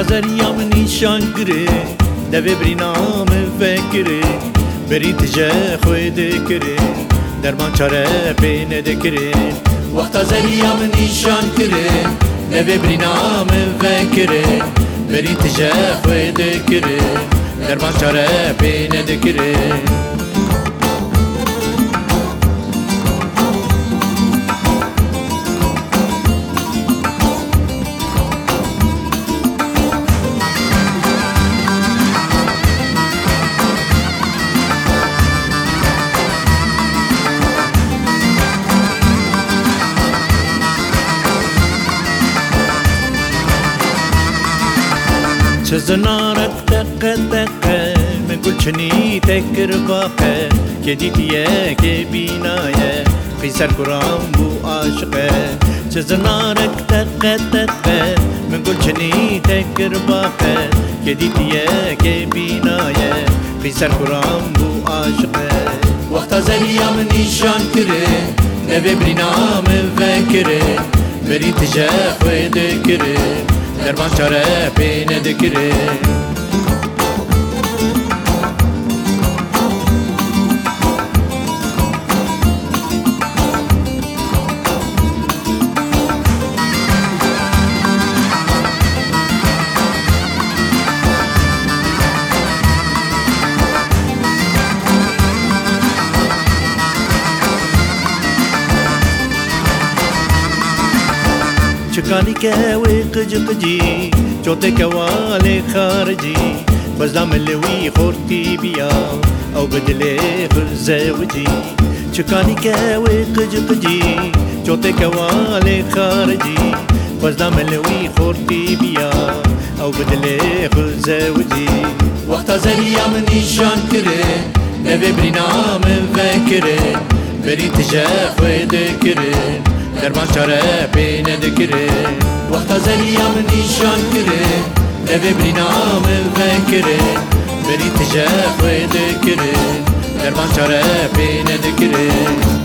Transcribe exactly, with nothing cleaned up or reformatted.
وقتا زریا من نیشان کره دوی بری نام فکره بری تجه خوید کره درمان چاره پینه دکره وقتا زریا من نیشان کره دوی بری نام فکره بری تجه خوید کره درمان چاره پینه دکره چزنارك دقة دقة من كل شني تكر باقة كديتيه كبيناية قيصر كرام بو عاشقة چزنارك دقة دقة من كل شني تكر باقة كديتيه كبيناية قيصر كرام بو عاشقة وقتا زريا من نشان كره نبي برينا من فكره بري تجاه خويد كره درمان چاره پینه دکره چکانی که وی قج قجی چوته کوال خارجی بزدام لوی خورتی بیا او بدلی خرزه وجی چکانی که وی قج قجی چوته کوال خارجی بزدام لوی خورتی بیا او بدلی خرزه وجی وقتا زریا من نشان کره نوی بری نام فکره بری تجه خوید کره درمان چاره پینه دکره وقتا زریا من نشان کره نوی بری نام فکره بری تجه خوید کره درمان چاره پینه دکره